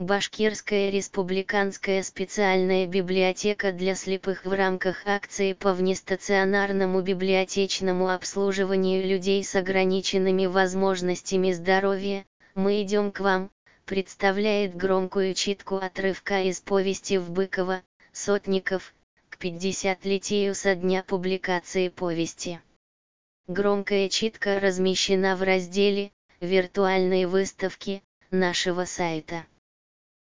Башкирская республиканская специальная библиотека для слепых в рамках акции по внестационарному библиотечному обслуживанию людей с ограниченными возможностями здоровья «Мы идем к вам» представляет громкую читку отрывка из повести Быкова «Сотников» к 50-летию со дня публикации повести. Громкая читка размещена в разделе «Виртуальные выставки» нашего сайта.